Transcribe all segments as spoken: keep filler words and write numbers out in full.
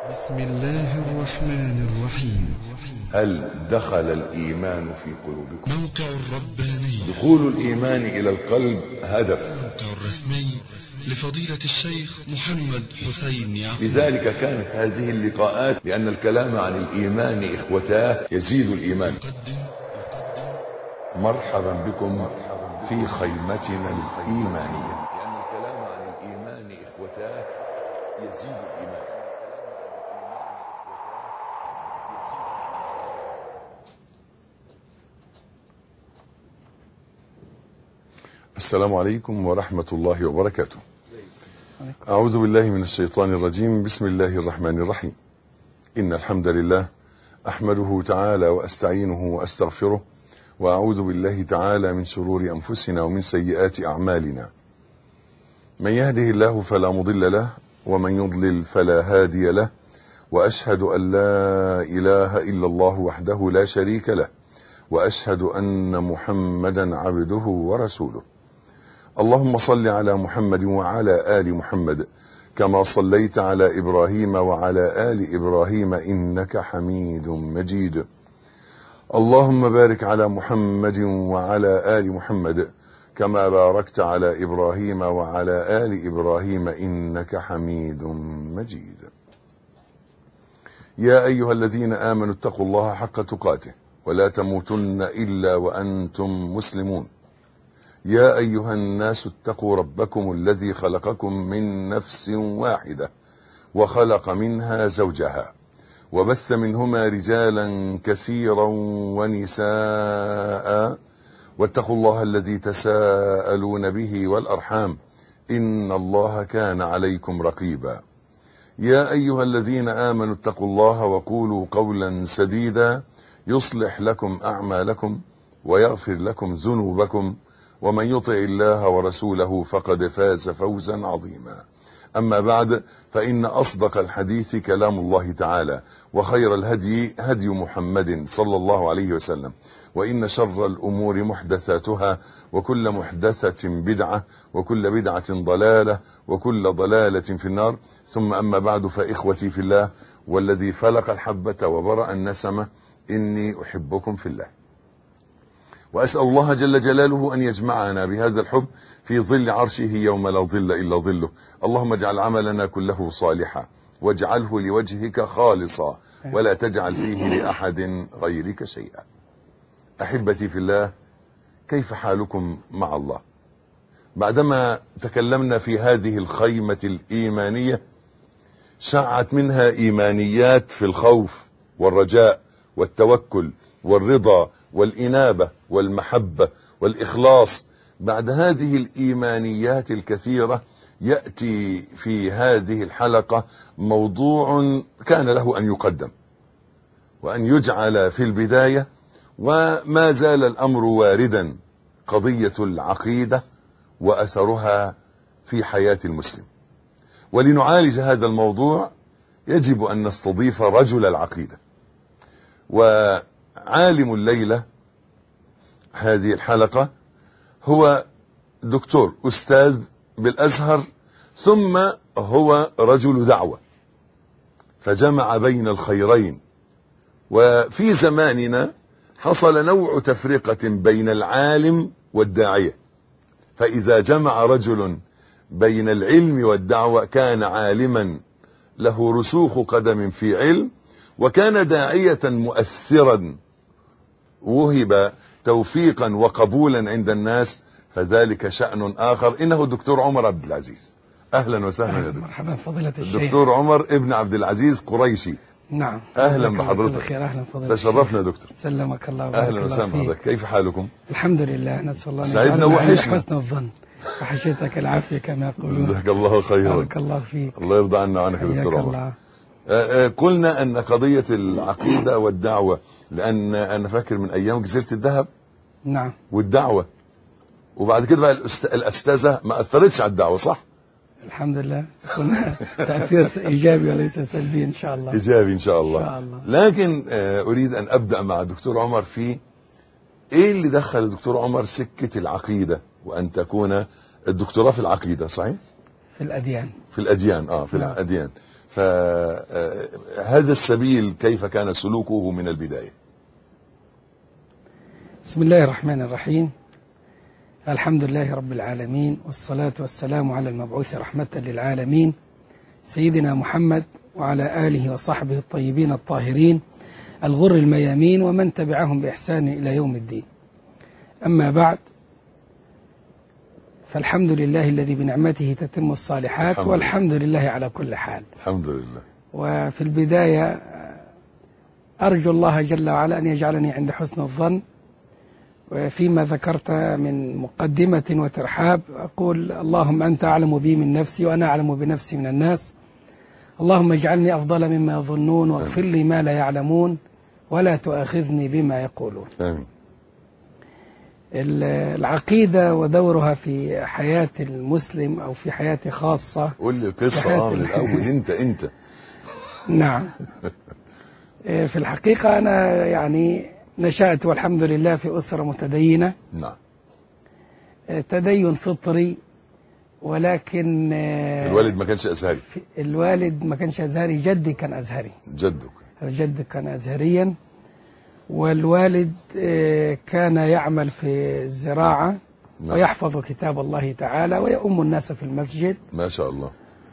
بسم الله الرحمن الرحيم. هل دخل الإيمان في قلوبكم؟ موقع الرباني. دخول الإيمان إلى القلب هدف. الموقع الرسمي لفضيلة الشيخ محمد حسين يعقوب. لذلك كانت هذه اللقاءات، لأن الكلام عن الإيمان إخوتاه يزيد الإيمان. مرحبا بكم في خيمتنا الإيمانية، لأن الكلام عن الإيمان إخوتاه يزيد الإيمان. السلام عليكم ورحمة الله وبركاته. أعوذ بالله من الشيطان الرجيم. بسم الله الرحمن الرحيم. إن الحمد لله أحمده تعالى وأستعينه وأستغفره، وأعوذ بالله تعالى من شرور أنفسنا ومن سيئات أعمالنا. من يهده الله فلا مضل له، ومن يضلل فلا هادي له، وأشهد أن لا إله إلا الله وحده لا شريك له، وأشهد أن محمدا عبده ورسوله. اللهم صل على محمد وعلى آل محمد كما صليت على إبراهيم وعلى آل إبراهيم إنك حميد مجيد. اللهم بارك على محمد وعلى آل محمد كما باركت على إبراهيم وعلى آل إبراهيم إنك حميد مجيد. يا أيها الذين آمنوا اتقوا الله حق تقاته ولا تموتن إلا وأنتم مسلمون. يا أيها الناس اتقوا ربكم الذي خلقكم من نفس واحدة وخلق منها زوجها وبث منهما رجالا كثيرا ونساء، واتقوا الله الذي تساءلون به والأرحام إن الله كان عليكم رقيبا. يا أيها الذين آمنوا اتقوا الله وقولوا قولا سديدا يصلح لكم أعمالكم ويغفر لكم ذنوبكم، ومن يطع الله ورسوله فقد فاز فوزا عظيما. أما بعد، فإن أصدق الحديث كلام الله تعالى، وخير الهدي هدي محمد صلى الله عليه وسلم، وإن شر الأمور محدثاتها، وكل محدثة بدعة، وكل بدعة ضلالة، وكل ضلالة في النار. ثم أما بعد، فإخوتي في الله والذي فلق الحبة وبرأ النسمة، إني أحبكم في الله، وأسأل الله جل جلاله أن يجمعنا بهذا الحب في ظل عرشه يوم لا ظل إلا ظله. اللهم اجعل عملنا كله صالحا، واجعله لوجهك خالصا، ولا تجعل فيه لأحد غيرك شيئا. أحبتي في الله، كيف حالكم مع الله؟ بعدما تكلمنا في هذه الخيمة الإيمانية، شعت منها إيمانيات في الخوف والرجاء والتوكل والرضا والإنابة والمحبة والإخلاص. بعد هذه الإيمانيات الكثيرة يأتي في هذه الحلقة موضوع كان له أن يقدم وأن يجعل في البداية، وما زال الأمر واردا، قضية العقيدة وأثرها في حياة المسلم. ولنعالج هذا الموضوع يجب أن نستضيف رجل العقيدة، وعالم الليلة هذه الحلقة هو دكتور أستاذ بالأزهر، ثم هو رجل دعوة، فجمع بين الخيرين. وفي زماننا حصل نوع تفرقة بين العالم والداعية، فإذا جمع رجل بين العلم والدعوة كان عالما له رسوخ قدم في علم، وكان داعية مؤثرا وهب توفيقا وقبولا عند الناس، فذلك شأن آخر. إنه الدكتور عمر عبد العزيز. أهلا وسهلا يا دكتور. مرحبا فضيلة الشيخ. الدكتور عمر ابن عبد العزيز قريشي. نعم. أهلا بحضرتك. خير. أهلا فضيلة تشرفنا يا دكتور. سلمك الله. أهلا وسهلا بحضرتك. كيف حالكم؟ الحمد لله، نسأل الله سعدنا وحشنا. حسن الظن، وحشتك العافية كما يقولون. جزاك الله خيرا. بارك الله فيك. الله يرضى عنا وعنك يا دكتور عمر. آه قلنا أن قضية العقيدة والدعوة، لأن أنا فاكر من أيام جزيرة الذهب. نعم. والدعوة، وبعد كده بقى الأستاذة ما أثرتش على الدعوة، صح؟ الحمد لله، كنا تأثير إيجابي وليس سلبي إن شاء الله. إيجابي إن شاء الله. إن شاء الله. لكن آه أريد أن أبدأ مع الدكتور عمر في إيه اللي دخل الدكتور عمر سكة العقيدة، وأن تكون الدكتوراه في العقيدة، صحيح؟ في الأديان. في الأديان اه في نعم. الأديان. فهذا السبيل كيف كان سلوكه من البداية؟ بسم الله الرحمن الرحيم. الحمد لله رب العالمين، والصلاة والسلام على المبعوث رحمة للعالمين سيدنا محمد وعلى آله وصحبه الطيبين الطاهرين الغر الميامين ومن تبعهم بإحسان إلى يوم الدين. أما بعد، فالحمد لله الذي بنعمته تتم الصالحات، الحمد والحمد لله على كل حال. الحمد لله. وفي البداية أرجو الله جل وعلا أن يجعلني عند حسن الظن، وفيما ذكرت من مقدمة وترحاب أقول اللهم أنت أعلم بي من نفسي وأنا أعلم بنفسي من الناس، اللهم اجعلني أفضل مما يظنون واغفر لي ما لا يعلمون ولا تؤاخذني بما يقولون. آمين. العقيدة ودورها في حياة المسلم أو في حياتي خاصة. قول لي القصة من الأول. أنت أنت نعم. في الحقيقة أنا يعني نشأت والحمد لله في أسرة متدينة. نعم. تدين فطري، ولكن الوالد ما كانش أزهري. الوالد ما كانش أزهري، جدي كان أزهري. جدك؟ الجد كان أزهريا، والوالد كان يعمل في الزراعة. نعم. ويحفظ كتاب الله تعالى ويؤم الناس في المسجد. ما شاء الله.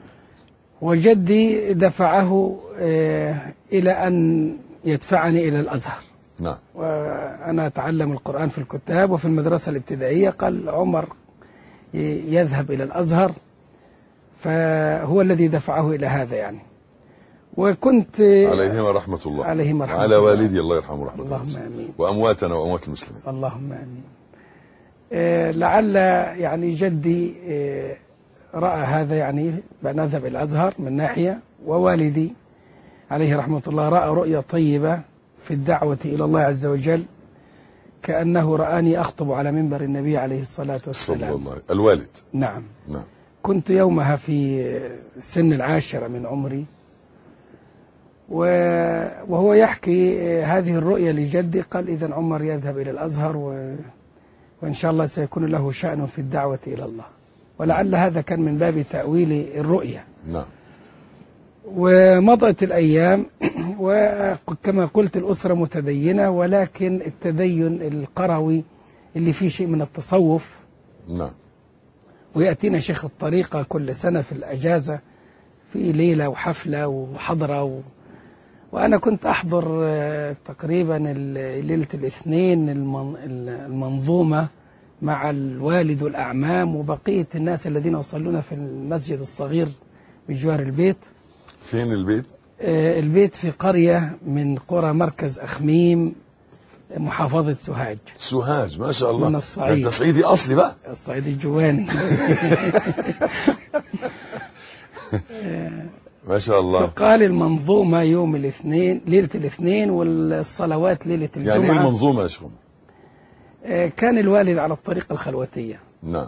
وجدي دفعه إلى أن يدفعني إلى الأزهر. نعم. وأنا أتعلم القرآن في الكتاب وفي المدرسة الابتدائية، قال عمر يذهب إلى الأزهر، فهو الذي دفعه إلى هذا يعني. وكنت عليهما رحمة الله. عليهما رحمة وعلى الله. والدي الله يرحمه رحمة الله. اللهم آمين. وأمواتنا وأموات المسلمين. اللهم آمين. آه لعل يعني جدي آه رأى هذا يعني بأن أذهب إلى الأزهر من ناحية، ووالدي عليه رحمة الله رأى رؤية طيبة في الدعوة إلى الله عز وجل، كأنه رآني أخطب على منبر النبي عليه الصلاة والسلام. صلى الله عليه. الوالد. نعم. نعم. كنت يومها في سن العاشرة من عمري، وهو يحكي هذه الرؤية لجدي، قال إذن عمر يذهب إلى الأزهر و... وإن شاء الله سيكون له شأن في الدعوة إلى الله. ولعل هذا كان من باب تأويل الرؤية. نعم. ومضت الأيام، وكما قلت الأسرة متدينة، ولكن التدين القروي اللي فيه شيء من التصوف. نعم. ويأتينا شيخ الطريقة كل سنة في الأجازة في ليلة وحفلة وحضرة و... وأنا كنت أحضر تقريبا ليلة الاثنين المنظومة مع الوالد والأعمام وبقية الناس الذين يصلون في المسجد الصغير بجوار البيت. فين البيت؟ البيت في قرية من قرى مركز أخميم، محافظة سوهاج. سوهاج، ما شاء الله. من الصعيد. أنت صعيدي أصلي بقى. الصعيد الجواني. ما شاء الله. فقال المنظومة يوم الاثنين، ليلة الاثنين، والصلوات ليلة الجمعة. يعني ايه المنظومة يا شيخ؟ كان الوالد على الطريقة الخلوتية. نعم.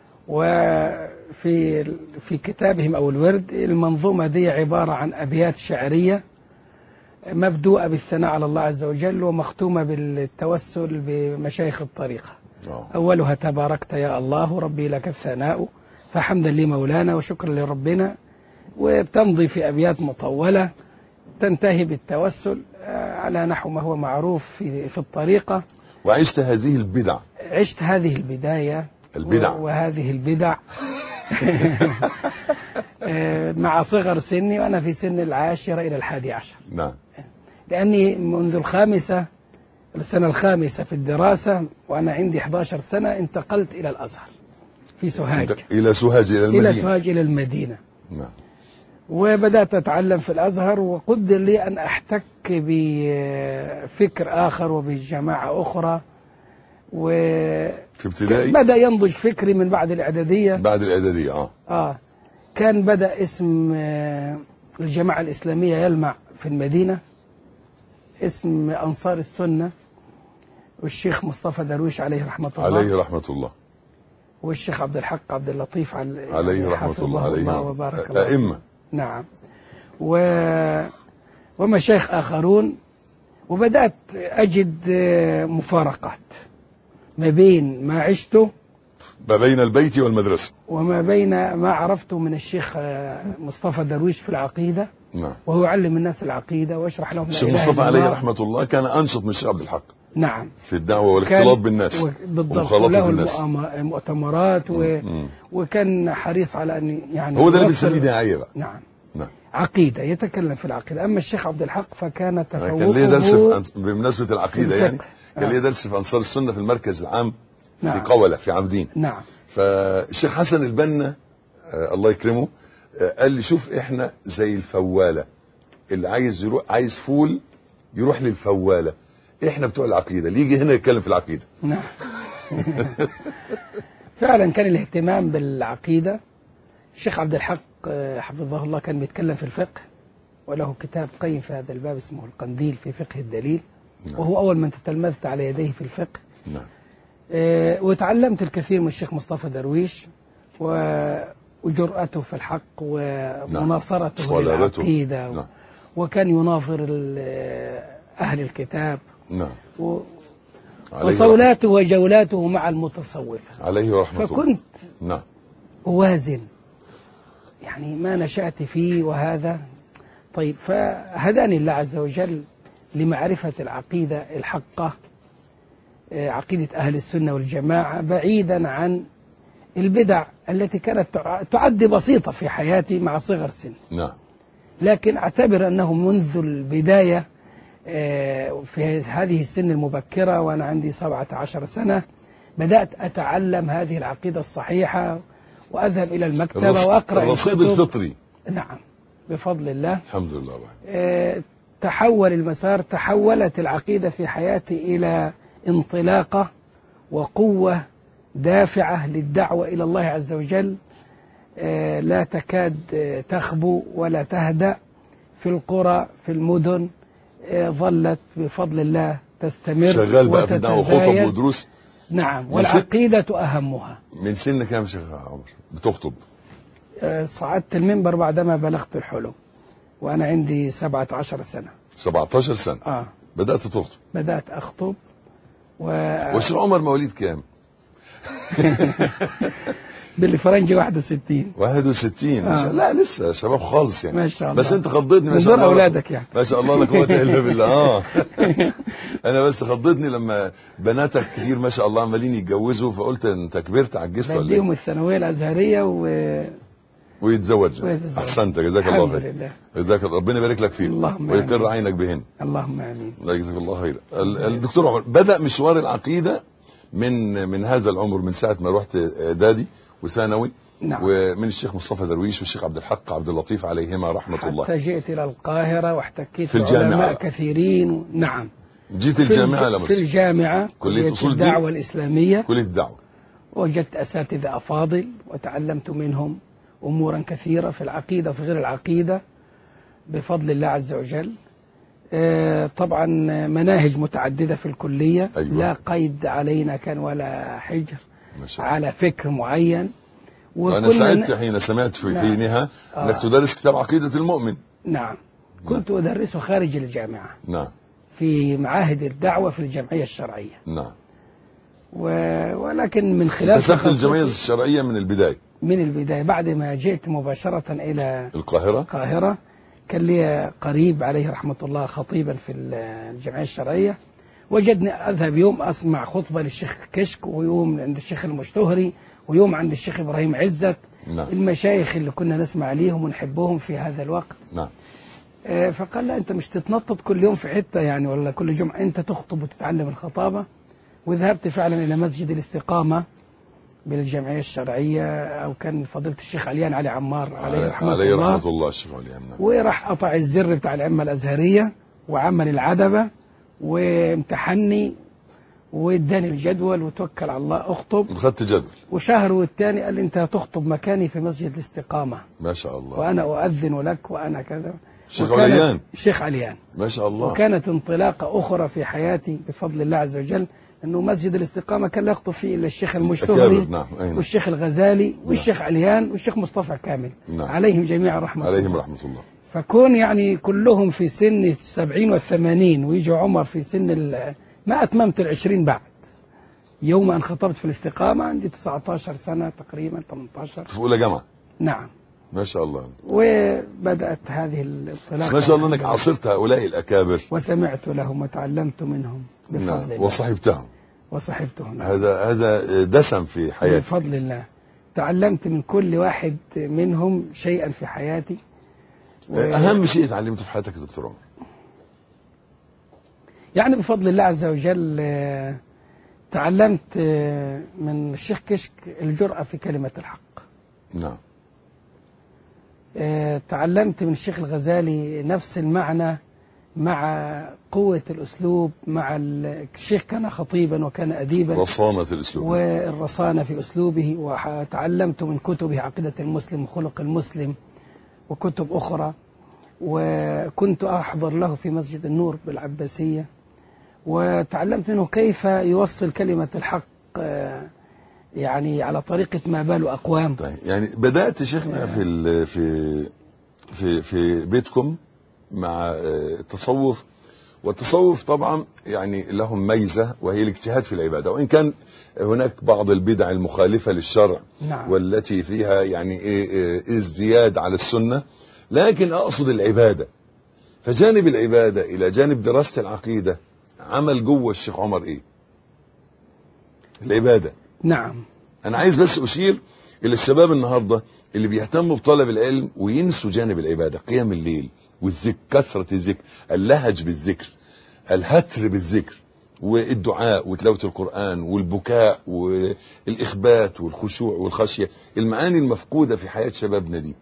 وفي في كتابهم أو الورد، المنظومة دي عبارة عن أبيات شعرية مبدوءة بالثناء على الله عز وجل، ومختومة بالتوسل بمشايخ الطريقة. أوه. أولها تباركت يا الله ربي لك الثناء، فحمدا لمولانا وشكرا لربنا. وبتمضي في أبيات مطولة تنتهي بالتوسل على نحو ما هو معروف في في الطريقة. وعشت هذه البدع. عشت هذه البداية البدع وهذه البدع مع صغر سني، وأنا في سن العاشرة إلى الحادي عشر. نعم. لأني منذ الخامسة السنة الخامسة في الدراسة وأنا عندي إحدى عشرة سنة انتقلت إلى الأزهر في سوهاج. إلى سوهاج إلى المدينة. إلى سوهاج إلى المدينة. نعم. وبدأت أتعلم في الأزهر، وقدر لي أن أحتك بفكر آخر وبجماعة أخرى، و في ابتدائي بدأ ينضج فكري من بعد الإعدادية. بعد الإعدادية آه. آه كان بدأ اسم الجماعة الإسلامية يلمع في المدينة، اسم أنصار السنة، والشيخ مصطفى درويش عليه رحمة الله. عليه رحمة الله. والشيخ عبد الحق عبد اللطيف عليه رحمة الله. عليه وبارك الله. أئمة. نعم. و... ومشايخ آخرون. وبدأت أجد مفارقات ما بين ما عشته ما بين البيت والمدرسة. وما بين ما عرفته من الشيخ مصطفى درويش في العقيدة. نعم. وهو يعلم الناس العقيدة ويشرح لهم الشيخ مصطفى عليه رحمة الله كان أنشط من الشيخ عبد الحق. نعم. في الدعوة والاختلاط بالناس. بالضبط. وله المؤتمرات و... وكان حريص على أن يعني هو ده اللي بنسميه داعية بقى. نعم. نعم. عقيدة، يتكلم في العقيدة. أما الشيخ عبد الحق فكان تفوقه كان ليه درس في بمناسبة العقيدة يعني كان نعم. ليه درس في أنصار السنة في المركز العام نعم. في قولة في عابدين. نعم. فالشيخ حسن البنا آه الله يكرمه آه قال لي شوف احنا زي الفوالة، اللي عايز يروح عايز فول يروح للفوالة، احنا بتوع العقيدة اللي يجي هنا يتكلم في العقيدة. نعم. فعلا كان الاهتمام بالعقيدة. الشيخ عبد الحق حفظه الله كان بيتكلم في الفقه، وله كتاب قيم في هذا الباب اسمه القنديل في فقه الدليل. نعم. وهو أول من تتلمذت على يديه في الفقه. نعم. اه وتعلمت الكثير من الشيخ مصطفى درويش وجرأته في الحق ومناصرته نعم. للعقيدة. نعم. وكان يناظر أهل الكتاب. نعم. و وصولاته وجولاته مع المتصوفة عليه رحمة الله. فكنت نعم. أوازن يعني ما نشأت فيه وهذا. طيب فهداني الله عز وجل لمعرفة العقيدة الحقة، عقيدة أهل السنة والجماعة، بعيدا عن البدع التي كانت تعد بسيطة في حياتي مع صغر سن. نعم. لكن أعتبر أنه منذ البداية في هذه السن المبكرة وأنا عندي سبعة عشر سنة بدأت أتعلم هذه العقيدة الصحيحة وأذهب إلى المكتبة وأقرأ الرصيد الفطري. نعم بفضل الله. الحمد لله. اه تحول المسار، تحولت العقيدة في حياتي إلى انطلاقة وقوة دافعة للدعوة إلى الله عز وجل اه لا تكاد تخبو ولا تهدأ في القرى في المدن. اه ظلت بفضل الله تستمر شغال بقى في الدعوة وخطب ودروس. نعم. والعقيدة أهمها. من سن كام شيخ عمر بتخطب؟ صعدت المنبر بعدما بلغت الحلم وأنا عندي سبعة عشر سنة. سبعة عشر سنة. آه. بدأت تخطب. بدأت أخطب. و... والشيخ عمر مواليد كام؟ بالفرنجي واحد وستين. واحد وستين. آه. لا لسه شباب خالص يعني. ما شاء الله. بس انت خضتني ما شاء الله. أولادك يعني. ما شاء الله لا قوة إلا بالله. اه انا بس خضتني لما بناتك كتير ما شاء الله عمالين يتجوزوا، فقلت انت كبرت عجزت ولا ايه؟ بديهم الثانوية الأزهرية و ويتزوج. احسنت جزاك الله خير. لله. جزاك ربنا يبارك لك فيه ويقر عينك بهن. اللهم امين. الله يجزاك الله خير. الدكتور عمر بدأ مشوار العقيدة من من هذا العمر، من ساعة ما رحت اعدادي وثانوي. نعم. ومن الشيخ مصطفى درويش والشيخ عبد الحق عبد اللطيف عليهما رحمة حتى الله. حتى جئت إلى القاهرة واحتكيت في الجامعة كثيرين. نعم. جيت الجامعة لمصر. في الجامعة كلية أصول الدعوة الإسلامية. كلية الدعوة. وجدت أساتذة أفاضل وتعلمت منهم أمورا كثيرة في العقيدة وفي غير العقيدة بفضل الله عز وجل. طبعا مناهج متعددة في الكلية. أيوة. لا قيد علينا كان ولا حجر على فكر معين. وأنا سعدت حين سمعت في نعم. حينها أنك آه. تدرس كتاب عقيدة المؤمن. نعم. كنت نعم. أدرسه خارج الجامعة. نعم. في معاهد الدعوة في الجمعية الشرعية. نعم. و... ولكن من خلال كسبت الجمعية الشرعية من البداية. من البداية بعد ما جئت مباشرة إلى القاهرة. القاهرة كان لي قريب عليه رحمة الله خطيبا في الجمعية الشرعية، وجدني أذهب يوم أسمع خطبة للشيخ كشك، ويوم عند الشيخ المشتهري، ويوم عند الشيخ إبراهيم عزت. نعم. المشايخ اللي كنا نسمع ليهم ونحبهم في هذا الوقت. نعم. آه فقال لا أنت مش تتنطط كل يوم في حتة يعني ولا كل جمعة، أنت تخطب وتتعلم الخطابة. وذهبت فعلا إلى مسجد الاستقامة بالجمعية الشرعية، أو كان فضيلة الشيخ عليان علي عمار عليه رحمة عليه الله. رحمة الله الشيخ عليان. وراح قطع الزر بتاع العمة الأزهرية وعمل العدبة وامتحني واداني الجدول وتوكل على الله اخطب. خدت جدول. وشهر والتاني قال لي انت هتخطب مكاني في مسجد الاستقامة. ما شاء الله. وانا اؤذن لك وانا كذا. الشيخ عليان. الشيخ عليان. ما شاء الله. وكانت انطلاقة اخرى في حياتي بفضل الله عز وجل، انه مسجد الاستقامة كان لا يخطب فيه الا الشيخ المشتهري. نعم. والشيخ الغزالي والشيخ عليان والشيخ مصطفى كامل. نعم. عليهم جميعا رحمة عليهم الله. رحمة الله. فكون يعني كلهم في سن السبعين والثمانين، ويجي عمر في سن ما أتممت العشرين بعد. يوم أن خطبت في الاستقامة عندي تسعة عشر سنة تقريبا، ثمانية عشر. في أولى جامعة؟ نعم. ما شاء الله. وبدأت هذه الانطلاقة. ما شاء الله أنك عاصرت هؤلاء الأكابر وسمعت لهم وتعلمت منهم بفضل نعم. الله. وصحبتهم وصحبتهم. هذا هذا دسم في حياتي بفضل الله. تعلمت من كل واحد منهم شيئا في حياتي. و... أهم شيء تعلمته في حياتك يا دكتور عمر؟ يعني بفضل الله عز وجل تعلمت من الشيخ كشك الجرأة في كلمة الحق. نعم. تعلمت من الشيخ الغزالي نفس المعنى مع قوة الأسلوب، مع الشيخ كان خطيبا وكان أديبا، رصانة الأسلوب والرصانة في أسلوبه. وتعلمت من كتبه عقيدة المسلم وخلق المسلم وكتب أخرى، وكنت أحضر له في مسجد النور بالعباسية، وتعلمت منه كيف يوصل كلمة الحق يعني على طريقة ما بال أقوام. طيب يعني بدأت شيخنا في في في في بيتكم مع التصوف، والتصوف طبعا يعني لهم ميزة وهي الاجتهاد في العبادة، وإن كان هناك بعض البدع المخالفة للشرع نعم. والتي فيها يعني ازدياد على السنة، لكن أقصد العبادة. فجانب العبادة إلى جانب دراسة العقيدة عمل جوه الشيخ عمر إيه؟ العبادة. نعم. أنا عايز بس أشير إلى الشباب النهاردة اللي بيهتموا بطلب العلم وينسوا جانب العبادة، قيام الليل والذكر، كثرة الذكر، اللهج بالذكر، الهتر بالذكر، والدعاء وتلاوة القرآن والبكاء والإخبات والخشوع والخشية، المعاني المفقودة في حياة شبابنا دي.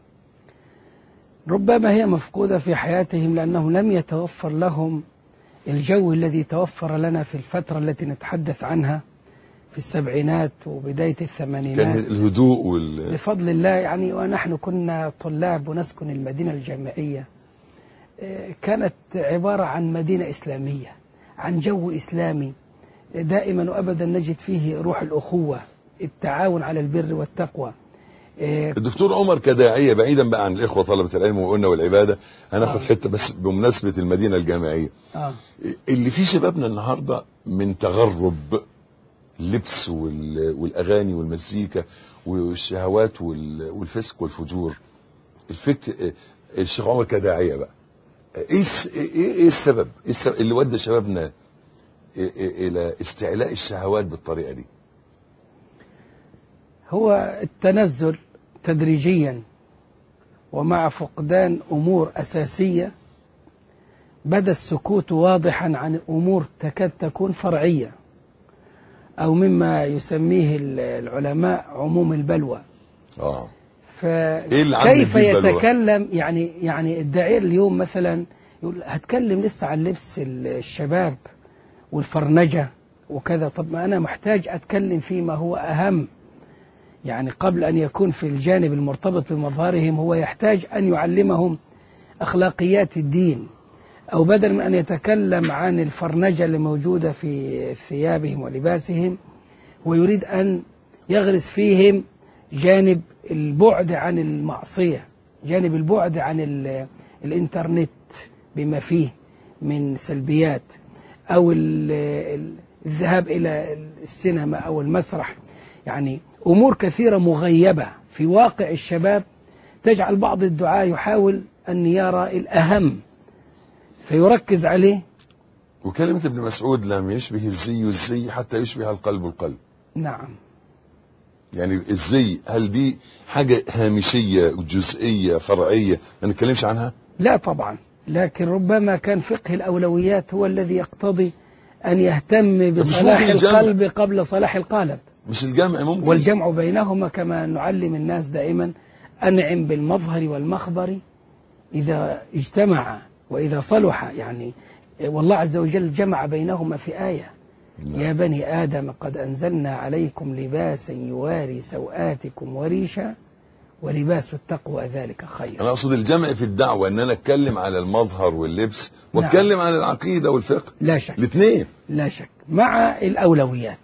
ربما هي مفقودة في حياتهم لأنه لم يتوفر لهم الجو الذي توفر لنا في الفترة التي نتحدث عنها في السبعينات وبداية الثمانينات. كان الهدوء وال... بفضل الله يعني. ونحن كنا طلاب ونسكن المدينة الجامعية، كانت عبارة عن مدينة إسلامية، عن جو إسلامي دائما وأبدا نجد فيه روح الأخوة، التعاون على البر والتقوى. الدكتور عمر كداعية بعيدا بقى عن الإخوة طلبة العلم وقلنا والعبادة، هناخد آه. حتة بس بمناسبة المدينة الجامعية آه. اللي فيه شبابنا النهاردة من تغرب اللبس والأغاني والمزيكا والشهوات والفسق والفجور، الفكر الشيخ عمر كداعية بقى ايه ايه السبب؟ ايه السبب اللي ودى شبابنا الى استعلاء الشهوات بالطريقة دي؟ هو التنزل تدريجيا ومع فقدان أمور أساسية، بدا السكوت واضحا عن أمور تكاد تكون فرعية أو مما يسميه العلماء عموم البلوى. آه. فكيف يتكلم يعني يعني الداعية اليوم مثلا يقول هتكلم لسه عن لبس الشباب والفرنجة وكذا. طب ما أنا محتاج أتكلم فيما هو أهم، يعني قبل أن يكون في الجانب المرتبط بمظهرهم هو يحتاج أن يعلمهم أخلاقيات الدين، أو بدل من أن يتكلم عن الفرنجة اللي موجودة في ثيابهم ولباسهم، ويريد أن يغرس فيهم جانب البعد عن المعصية، جانب البعد عن الإنترنت بما فيه من سلبيات، أو الذهاب إلى السينما أو المسرح. يعني أمور كثيرة مغيبة في واقع الشباب تجعل بعض الدعاة يحاول أن يرى الأهم فيركز عليه. وكلمة ابن مسعود لم يشبه الزي الزي حتى يشبه القلب القلب. نعم. يعني الزي هل دي حاجة هامشية جزئية فرعية ما نتكلمش عنها؟ لا طبعا، لكن ربما كان فقه الأولويات هو الذي يقتضي أن يهتم بصلاح القلب قبل صلاح القالب. مش الجمع ممكن؟ والجمع بينهما كما نعلم الناس دائما، أنعم بالمظهر والمخبر إذا اجتمع وإذا صلح. يعني والله عز وجل جمع بينهما في آية: نعم. يا بني آدم قد أنزلنا عليكم لباسا يواري سوآتكم وريشا ولباس التقوى ذلك خير. أنا أقصد الجمع في الدعوة أن أنا أتكلم على المظهر واللبس وأتكلم نعم. على العقيدة والفقه. لا شك. الاثنين لا شك مع الأولويات،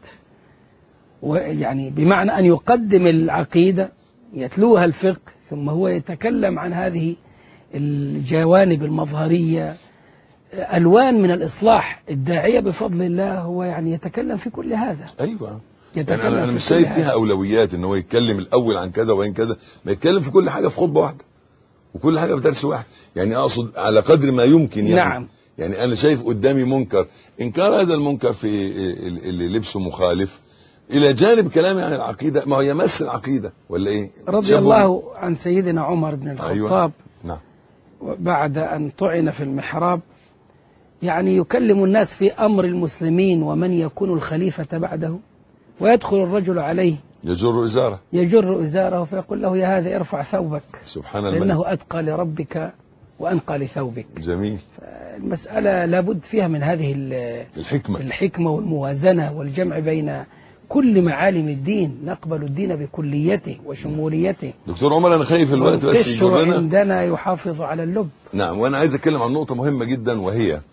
ويعني بمعنى أن يقدم العقيدة يتلوها الفقه، ثم هو يتكلم عن هذه الجوانب المظهرية ألوان من الإصلاح. الداعية بفضل الله هو يعني يتكلم في كل هذا. ايوه يتكلم يعني انا, أنا في مش كل شايف هذا. فيها اولويات ان هو يتكلم الاول عن كذا وين كذا، ما يتكلم في كل حاجه في خطبه واحده وكل حاجه في درس واحد. يعني اقصد على قدر ما يمكن يعني. نعم. يعني انا شايف قدامي منكر، انكار هذا المنكر في اللي لبسه مخالف الى جانب كلامي عن العقيده، ما هو يمس العقيده ولا ايه؟ رضي الله عن سيدنا عمر بن الخطاب. أيوة. نعم. بعد أن طعن في المحراب يعني يكلم الناس في أمر المسلمين ومن يكون الخليفة بعده، ويدخل الرجل عليه يجر إزاره يجر إزاره فيقول له يا هذا ارفع ثوبك سبحان الله، لأنه أتقى لربك وأنقى لثوبك. جميل. المسألة لابد فيها من هذه الحكمة الحكمة والموازنة والجمع بين كل معالم الدين، نقبل الدين بكليته وشموليته. دكتور عمر أنا خايف الوقت بس يجرنا، عندنا يحافظ على اللب. نعم. وأنا عايز أتكلم عن نقطة مهمة جدا، وهي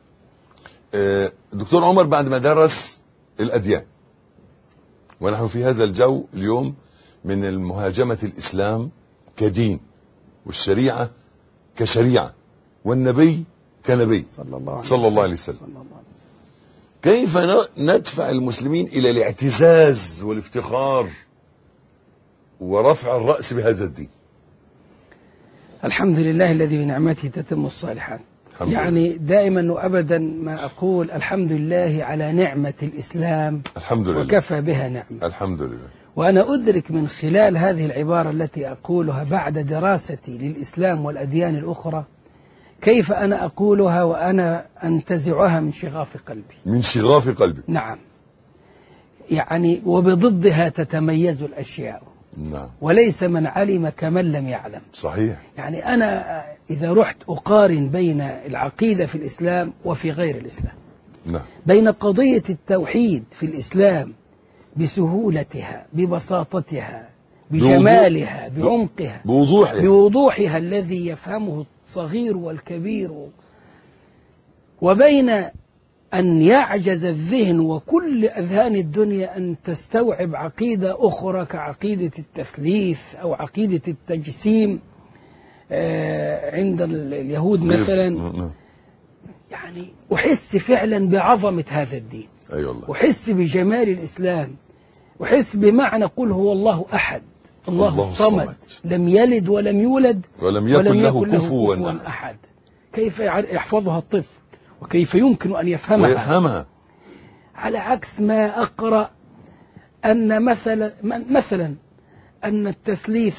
دكتور عمر بعد ما درس الأديان، ونحن في هذا الجو اليوم من المهاجمة الإسلام كدين والشريعة كشريعة والنبي كنبي صلى الله عليه, صلى الله عليه وسلم. صلى الله عليه وسلم. كيف ندفع المسلمين إلى الاعتزاز والافتخار ورفع الرأس بهذا الدين؟ الحمد لله الذي بنعمته تتم الصالحات. يعني لله. دائما وأبدا ما أقول الحمد لله على نعمة الإسلام، الحمد لله، وكفى بها نعمة. الحمد لله. وأنا أدرك من خلال هذه العبارة التي أقولها بعد دراستي للإسلام والأديان الأخرى كيف أنا أقولها وأنا أنتزعها من شغاف قلبي. من شغاف قلبي. نعم. يعني وبضدها تتميز الأشياء. نعم. وليس من علم كمن لم يعلم. صحيح. يعني أنا إذا رحت أقارن بين العقيدة في الإسلام وفي غير الإسلام، نعم، بين قضية التوحيد في الإسلام بسهولتها ببساطتها بجمالها بعمقها بوضوحها بوضوحها الذي يفهمه الصغير والكبير، وبين أن يعجز الذهن وكل أذهان الدنيا أن تستوعب عقيدة أخرى كعقيدة التثليث أو عقيدة التجسيم عند اليهود مثلا. يعني أحس فعلا بعظمة هذا الدين. أي والله. أحس بجمال الإسلام، أحس بمعنى قل هو الله أحد الله, الله الصمد لم يلد ولم يولد ولم يكن, ولم يكن له كفوا أحد. أحد. كيف يحفظها الطفل وكيف يمكن أن يفهمها ويفهمها على عكس ما أقرأ أن مثلا مثلا أن التثليث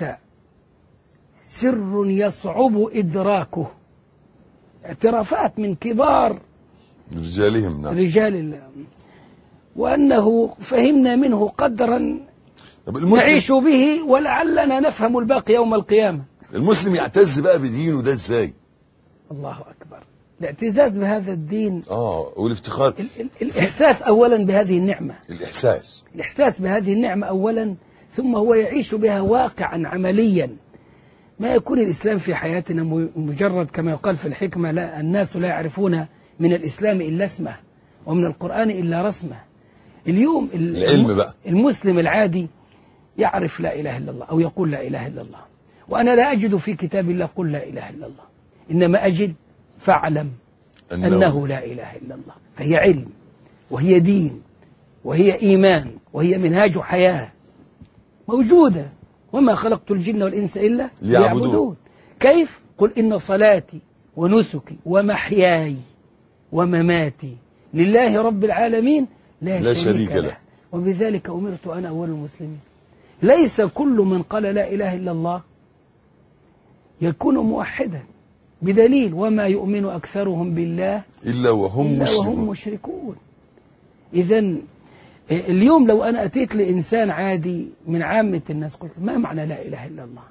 سر يصعب إدراكه. اعترافات من كبار رجالهم. نعم. رجال الله. وأنه فهمنا منه قدرا نعيش به ولعلنا نفهم الباقي يوم القيامة. المسلم يعتز بقى بدينه ده ازاي؟ الله أكبر. الاعتزاز بهذا الدين اه والافتخار ال ال الإحساس أولا بهذه النعمة. الإحساس الإحساس بهذه النعمة أولا، ثم هو يعيش بها واقعا عمليا. ما يكون الإسلام في حياتنا مجرد كما يقال في الحكمة لا الناس لا يعرفون من الإسلام إلا اسمه ومن القرآن إلا رسمه. اليوم العلم بقى. المسلم العادي يعرف لا إله إلا الله أو يقول لا إله إلا الله، وأنا لا أجد في كتاب الله قل لا إله إلا الله، إنما أجد فاعلم أنه, أنه لا إله إلا الله. فهي علم وهي دين وهي إيمان وهي منهاج حياة موجودة. وما خلقت الجن والإنس إلا ليعبدون. كيف؟ قل إن صلاتي ونسكي ومحياي ومماتي لله رب العالمين لا, لا شريك له. له وبذلك أمرت أنا أول المسلمين. ليس كل من قال لا إله إلا الله يكون موحدا، بدليل وما يؤمن أكثرهم بالله إلا وهم, إلا وهم مشركون. إذن اليوم لو أنا أتيت لإنسان عادي من عامة الناس قلت ما معنى لا إله إلا الله،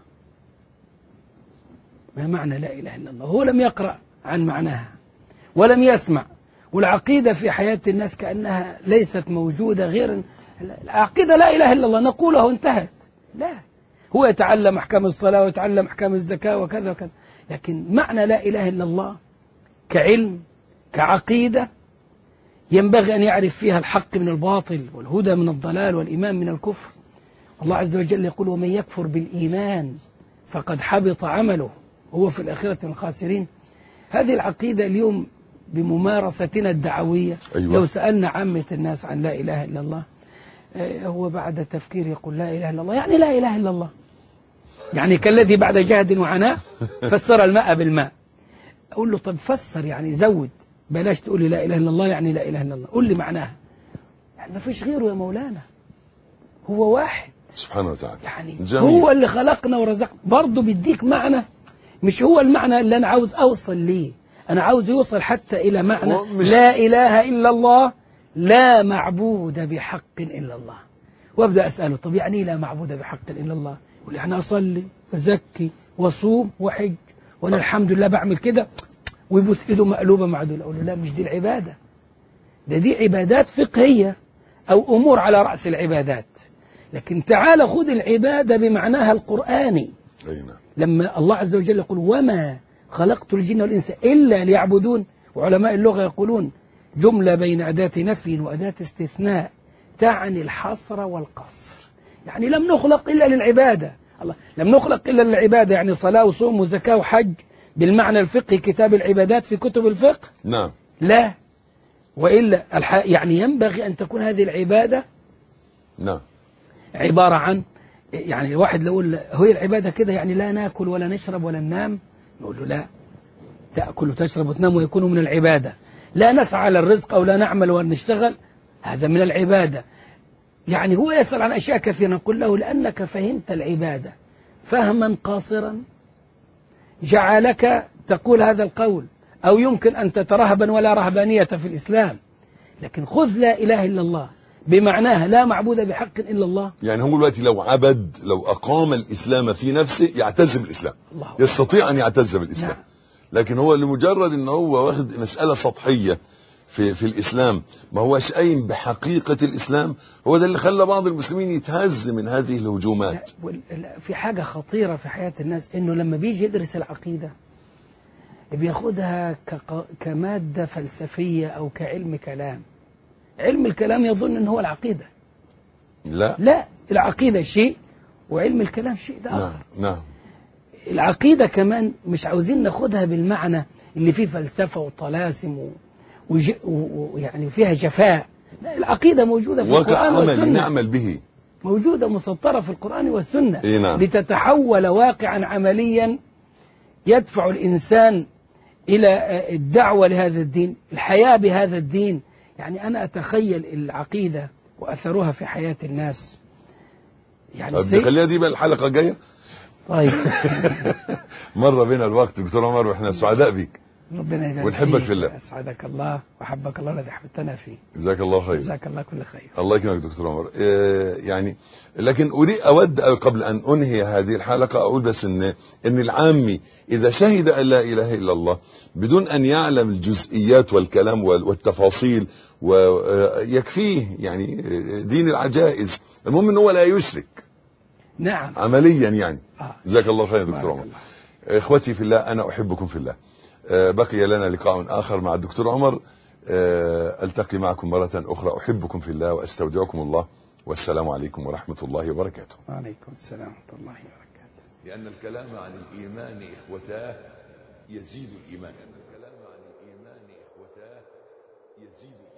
ما معنى لا إله إلا الله، هو لم يقرأ عن معناها ولم يسمع، والعقيدة في حياة الناس كأنها ليست موجودة، غير العقيدة لا إله إلا الله نقولها وانتهت. لا، هو يتعلم أحكام الصلاة ويتعلم أحكام الزكاة وكذا وكذا، لكن معنى لا إله إلا الله كعلم كعقيدة ينبغي أن يعرف فيها الحق من الباطل والهدى من الضلال والإيمان من الكفر. الله عز وجل يقول ومن يكفر بالإيمان فقد حبط عمله وهو في الآخرة من الخاسرين. هذه العقيدة اليوم بممارستنا الدعوية. أيوة. لو سألنا عامة الناس عن لا إله إلا الله، هو بعد تفكير يقول لا إله إلا الله، يعني لا إله إلا الله، يعني كالذي بعد جهد وعناء فسر الماء بالماء. أقول له طب فسر، يعني زود، بلاش تقول لي لا إله إلا الله يعني لا إله إلا الله، قول لي معناها. يعني ما فيش غيره يا مولانا، هو واحد سبحانه وتعالى، يعني جميل. هو اللي خلقنا ورزقنا، برضه بيديك معنى مش هو المعنى اللي أنا عاوز أوصل ليه، أنا عاوز يوصل حتى إلى معنى لا إله إلا الله، لا معبود بحق إلا الله. وأبدأ أسأله طب يعني لا معبود بحق إلا الله؟ يقول يعني أصلي وزكي وصوم وحج وأنا الحمد لله بعمل كده، ويبوس إيده مقلوبة مع دول. أقول له لا، مش دي العبادة، ده دي عبادات فقهية أو أمور على رأس العبادات، لكن تعال خذ العبادة بمعناها القرآني. أينا. لما الله عز وجل يقول وما خلقت الجن والإنس إلا ليعبدون، وعلماء اللغة يقولون جملة بين أداة نفي وأداة استثناء تعني الحصر والقصر، يعني لم نخلق إلا للعبادة. الله لم نخلق إلا للعبادة، يعني صلاة وصوم وزكاة وحج بالمعنى الفقهي، كتاب العبادات في كتب الفقه. نعم. لا، وإلا الح... يعني ينبغي أن تكون هذه العبادة نعم عبارة عن، يعني الواحد لو يقول هي العبادة كده يعني لا ناكل ولا نشرب ولا ننام، نقول له لا، تأكل وتشرب وتنام ويكون من العبادة. لا نسعى على الرزق أو لا نعمل ولا نشتغل، هذا من العبادة. يعني هو يسأل عن أشياء كثيرة، نقول له لأنك فهمت العبادة فهما قاصرا جعلك تقول هذا القول، أو يمكن أن تترهبا ولا رهبانية في الإسلام، لكن خذ لا إله إلا الله بمعناها لا معبود بحق إلا الله. يعني هو دلوقتي لو عبد، لو أقام الإسلام في نفسه يعتز بالإسلام، يستطيع أن يعتز بالإسلام. نعم. لكن هو لمجرد أنه هو واخد مسألة سطحية في في الإسلام، ما هوش قايم بحقيقة الإسلام، هو ده اللي خلى بعض المسلمين يتهز من هذه الهجومات. في حاجة خطيرة في حياة الناس، إنه لما بيجي يدرس العقيدة بياخدها كمادة فلسفية أو كعلم كلام. علم الكلام يظن أنه هو العقيدة. لا لا، العقيدة شيء وعلم الكلام شيء ده آخر. نعم نعم. العقيدة كمان مش عاوزين ناخدها بالمعنى اللي فيه فلسفة وطلاسم و... وج... ويعني فيها جفاء. لا، العقيدة موجودة في القرآن والسنة، نعمل به، موجودة مسطرة في القرآن والسنة. إيه نعم. لتتحول واقعا عمليا يدفع الإنسان إلى الدعوة لهذا الدين، الحياة بهذا الدين. يعني أنا أتخيل العقيدة وأثرها في حياة الناس. يعني خليها دي بقى الحلقة الجاية. طيب. مرة بنا الوقت دكتور عمر، وإحنا سعداء بيك، ربنا يبارك ونحبك في الله. أسعدك الله وحبك الله الذي حببتنا فيه. جزاك الله خير. جزاك الله كل خير. الله يكرمك دكتور عمر. آه يعني لكن أريد أود قبل أن أنهي هذه الحلقة أقول بس إن إن العامي إذا شهد أن لا إله إلا الله بدون أن يعلم الجزئيات والكلام والتفاصيل ويكفيه يعني دين العجائز، المهم إن هو لا يشرك. نعم. عمليا يعني. آه. جزاك الله خير دكتور عمر. إخوتي في الله، أنا أحبكم في الله. بقي لنا لقاء آخر مع الدكتور عمر، ألتقي معكم مرة أخرى. أحبكم في الله وأستودعكم الله، والسلام عليكم ورحمة الله وبركاته. وعليكم السلام ورحمة الله وبركاته. لأن الكلام عن الإيمان إخوتاه يزيد الإيمان. الكلام عن الإيمان إخوتاه يزيد الإيمان.